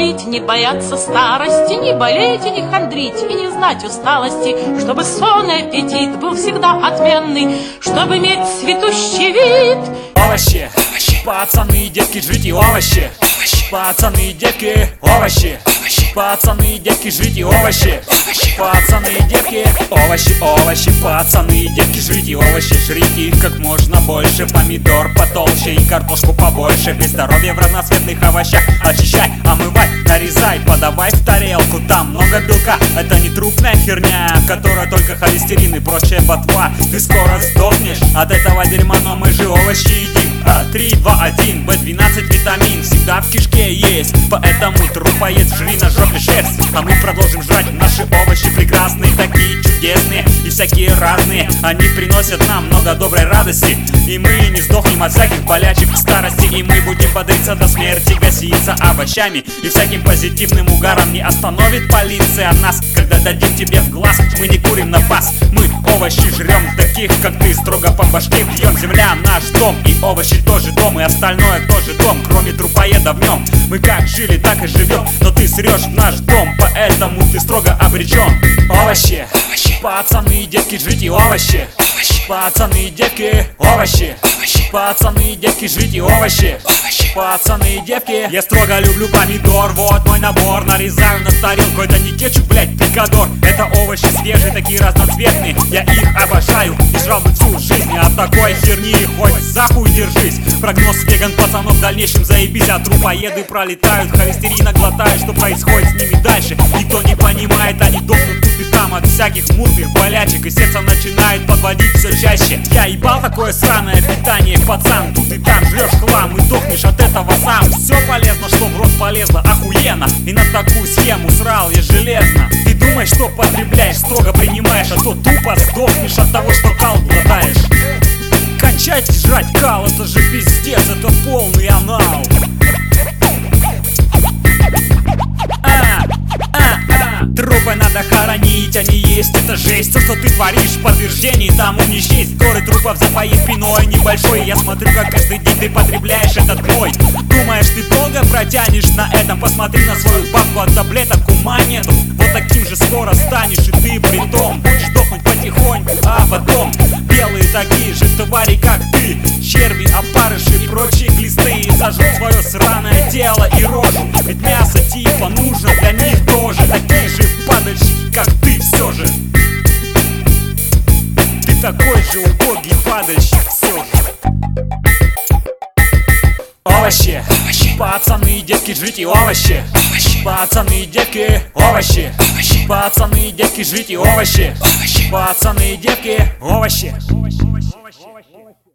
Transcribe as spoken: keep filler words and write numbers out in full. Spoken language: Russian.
жить, не бояться старости, не болеть и не хандрить, и не знать усталости, чтобы сон и аппетит был всегда отменный, чтобы иметь цветущий вид. Овощи, пацаны и девки, жрите овощи. Пацаны и девки, овощи. Пацаны и девки, жрите овощи. Пацаны и девки, овощи, овощи. Пацаны и девки, жрите овощи. Жрите их как можно больше. Помидор потолще и картошку побольше. Без здоровья в разноцветных овощах. Очищай, омывай, нарезай, подавай в тарелку. Там много белка, это не трупная херня, которая только холестерин и прочая ботва. Ты скоро сдохнешь от этого дерьма, но мы же овощи едим. Три, два, один, бэ двенадцать витамин всегда в кишке есть, поэтому трупоед, жри на жопе шерсть. А мы продолжим жрать наши овощи прекрасные, такие чудесные и всякие разные. Они приносят нам много доброй радости, и мы не сдохнем от всяких болячек в старости. И мы будем бодриться до смерти, гаситься овощами и всяким позитивным угаром. Не остановит полиция нас, когда дадим тебе в глаз. Мы не курим на бас, мы овощи жрем, таких как ты строго по башке бьем. Земля наш дом, и овощи тоже дом, и остальное тоже дом, кроме трупоеда в нем. Мы как жили, так и живем, но ты срешь в наш дом, поэтому ты строго обречен. Овощи, пацаны и девки, жрите овощи. Пацаны и девки, овощи. Пацаны и девки, жрите овощи. Пацаны и девки, я строго люблю помидор, вот мой набор. Нарезаю на тарелку, это не кетчуп, блять, пикадор. Это овощи свежие, такие разноцветные, я их обожаю и жрал бы всю жизнь. От такой херни хоть за хуй держись. Прогноз веган пацанов в дальнейшем заебись. А трупоеды пролетают, холестерина глотают. Что происходит с ними дальше, никто не понимает. Они дохнут тут и там от всяких мутных болячек, и сердце начинает подводить все чаще. Я ебал такое сраное питание, пацан. Тут и там жрешь хлам и дохнешь от этого сам. Все полезно, что в рот полезно, охуенно. И на такую схему срал я железно. Ты думаешь, что потребляешь, строго принимаешь, а то тупо сдохнешь от того, что кал глотаешь. Кончайте жрать кал, это же пиздец, это полный анал. Трупы надо хоронить, а не есть, это жесть. То, что ты творишь, в подтверждении тому не счесть. Горы трупов запоит пиной небольшой. Я смотрю, как каждый день ты потребляешь этот гной. Думаешь, ты долго протянешь на этом? Посмотри на свою бабку, от таблеток ума нету. Вот таким же скоро станешь и ты притом. Будешь дохнуть потихоньку, а потом белые такие же твари, как ты, черви, опарыши и прочие глисты, и сожрут свое сраное тело и рожу. Ведь мясо типа нужно для них тоже. Такие же падальщики, как ты, все же. Ты такой же убогий падальщик, все же. Овощи, пацаны и девки, жрите овощи. Пацаны и девки, овощи. Пацаны и девки, жрите овощи. Пацаны и девки, овощи.